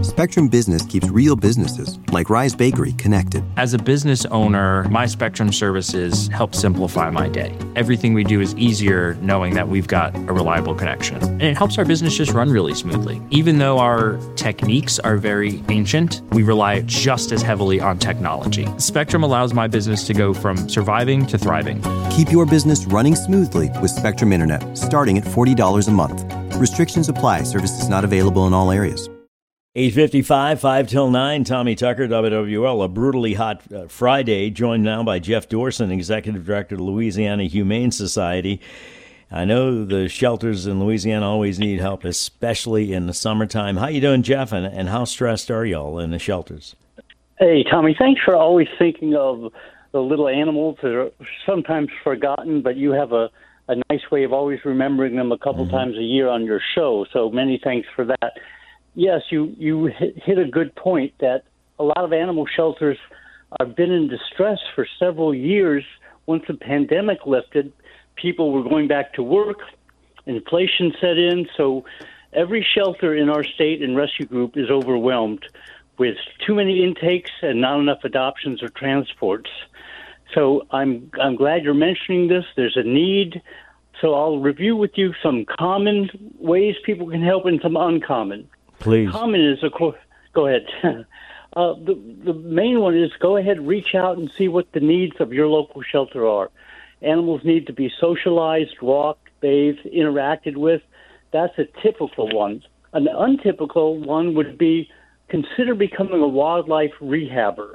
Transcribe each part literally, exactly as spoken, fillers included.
Spectrum Business keeps real businesses, like Rise Bakery, connected. As a business owner, my Spectrum services help simplify my day. Everything we do is easier knowing that we've got a reliable connection. And it helps our business just run really smoothly. Even though our techniques are very ancient, we rely just as heavily on technology. Spectrum allows my business to go from surviving to thriving. Keep your business running smoothly with Spectrum Internet, starting at forty dollars a month. Restrictions apply. Services not available in all areas. eight fifty-five, five till nine, Tommy Tucker, W W L, a brutally hot uh, Friday, joined now by Jeff Dorson, Executive Director of Louisiana Humane Society. I know the shelters in Louisiana always need help, especially in the summertime. How you doing, Jeff, and, and how stressed are y'all in the shelters? Hey, Tommy, thanks for always thinking of the little animals that are sometimes forgotten, but you have a, a nice way of always remembering them a couple mm-hmm. times a year on your show, so many thanks for that. Yes, you, you hit, hit a good point that a lot of animal shelters have been in distress for several years. Once the pandemic lifted, people were going back to work, inflation set in, so every shelter in our state and rescue group is overwhelmed with too many intakes and not enough adoptions or transports. So I'm I'm glad you're mentioning this. There's a need. So I'll review with you some common ways people can help and some uncommon. Please. Common is, of course, go ahead. uh, the, the main one is go ahead, reach out and see what the needs of your local shelter are. Animals need to be socialized, walked, bathed, interacted with. That's a typical one. An untypical one would be consider becoming a wildlife rehabber.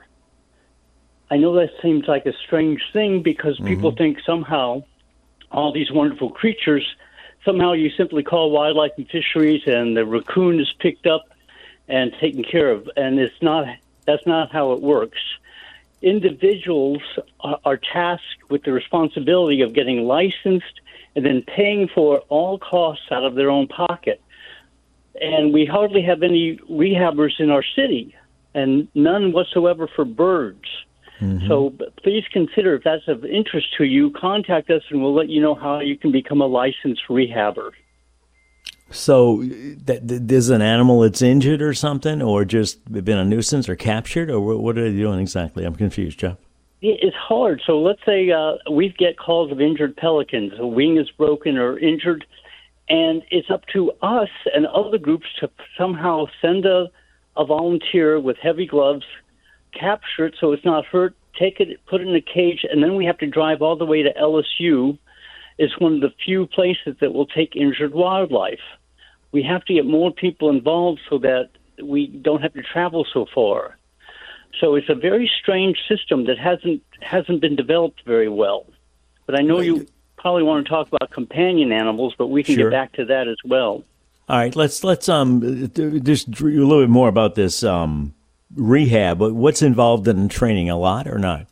I know that seems like a strange thing because mm-hmm. people think somehow all these wonderful creatures, somehow you simply call wildlife and fisheries and the raccoon is picked up and taken care of. And it's not, that's not how it works. Individuals are, are tasked with the responsibility of getting licensed and then paying for all costs out of their own pocket. And we hardly have any rehabbers in our city, and none whatsoever for birds. Mm-hmm. So please consider, if that's of interest to you, contact us and we'll let you know how you can become a licensed rehabber. So that, there's an animal that's injured or something, or just been a nuisance or captured, or what are they doing exactly? I'm confused, Jeff. It's hard. So let's say uh, we get calls of injured pelicans. A wing is broken or injured, and it's up to us and other groups to somehow send a, a volunteer with heavy gloves, capture it so it's not hurt, take it, put it in a cage, and then we have to drive all the way to L S U. It's one of the few places that will take injured wildlife. We have to get more people involved so that we don't have to travel so far. So it's a very strange system that hasn't hasn't been developed very well. But I know you probably want to talk about companion animals, but we can sure. get back to that as well. All right, let's let's um just a little bit more about this um rehab. What's involved in training? A lot or not?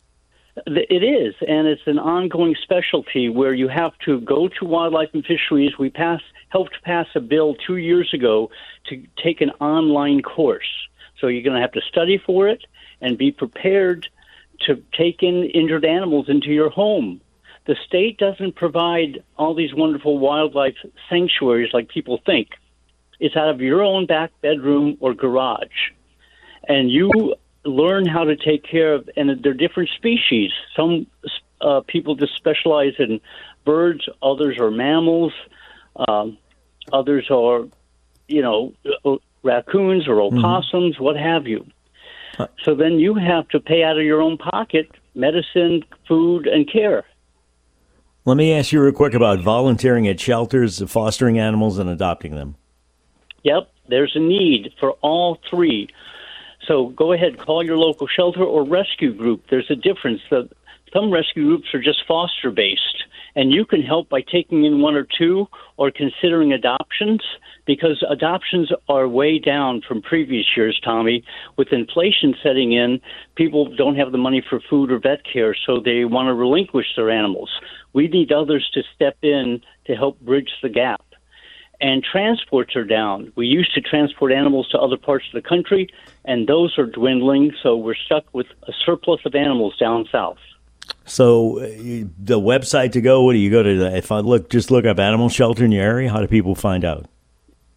It is, and it's an ongoing specialty where you have to go to Wildlife and Fisheries. We passed, helped pass a bill two years ago to take an online course. So you're going to have to study for it and be prepared to take in injured animals into your home. The state doesn't provide all these wonderful wildlife sanctuaries like people think. It's out of your own back bedroom or garage. And you learn how to take care of, and they're different species. Some uh, people just specialize in birds, others are mammals, um, others are, you know, raccoons or opossums, mm-hmm. what have you. So then you have to pay out of your own pocket medicine, food, and care. Let me ask you real quick about volunteering at shelters, fostering animals, and adopting them. Yep, there's a need for all three. So go ahead, call your local shelter or rescue group. There's a difference. Some rescue groups are just foster-based, and you can help by taking in one or two or considering adoptions, because adoptions are way down from previous years, Tommy. With inflation setting in, people don't have the money for food or vet care, so they want to relinquish their animals. We need others to step in to help bridge the gap. And transports are down. We used to transport animals to other parts of the country, and those are dwindling, so we're stuck with a surplus of animals down south. So uh, the website to go, what do you go to? The, if I look, just look up animal shelter in your area, how do people find out?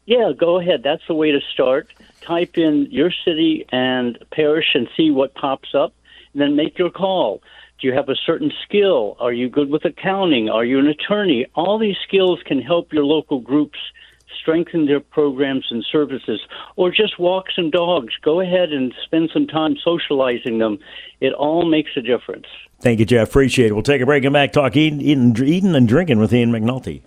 Yeah, go ahead. That's the way to start. Type in your city and parish and see what pops up, and then make your call. Do you have a certain skill? Are you good with accounting? Are you an attorney? All these skills can help your local groups strengthen their programs and services, or just walk some dogs. Go ahead and spend some time socializing them. It all makes a difference. Thank you, Jeff. Appreciate it. We'll take a break and back talk eating, eating, eating and drinking with Ian McNulty.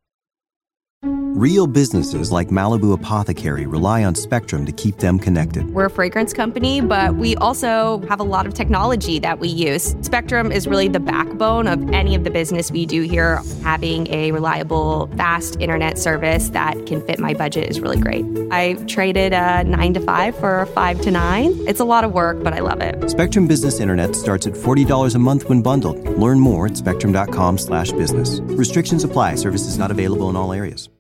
Real businesses like Malibu Apothecary rely on Spectrum to keep them connected. We're a fragrance company, but we also have a lot of technology that we use. Spectrum is really the backbone of any of the business we do here. Having a reliable, fast internet service that can fit my budget is really great. I traded a nine to five for a five to nine. It's a lot of work, but I love it. Spectrum Business Internet starts at forty dollars a month when bundled. Learn more at spectrum dot com slash business. Restrictions apply. Services not available in all areas.